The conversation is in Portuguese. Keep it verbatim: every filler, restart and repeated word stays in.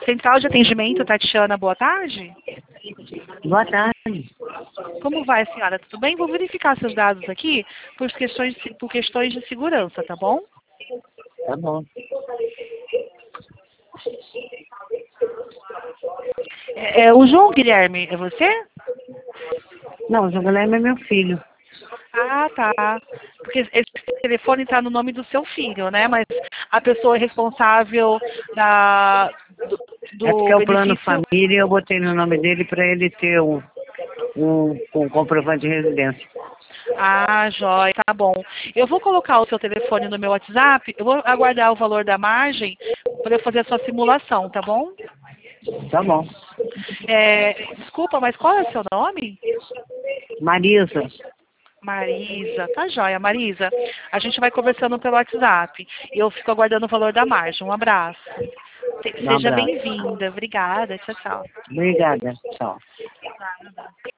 Central de Atendimento, Tatiana, boa tarde. Boa tarde. Como vai, senhora? Tudo bem? Vou verificar seus dados aqui por questões, por questões de segurança, tá bom? Tá bom. É, é, o João Guilherme, é você? Não, o João Guilherme é meu filho. Ah, tá. Porque esse telefone está no nome do seu filho, né? Mas a pessoa responsável da, do, É do porque é o plano benefício... família e eu botei no nome dele para ele ter um, um, um comprovante de residência. Ah, joia, tá bom. Eu vou colocar o seu telefone no meu WhatsApp, eu vou aguardar o valor da margem para eu fazer a sua simulação, tá bom? Tá bom. É, desculpa, mas qual é o seu nome? Marisa. Marisa, tá joia, Marisa. A gente vai conversando pelo WhatsApp. E eu fico aguardando o valor da margem. Um abraço. Se- Um Seja abraço. bem-vinda. Obrigada. Tchau, tchau. Obrigada. Tchau.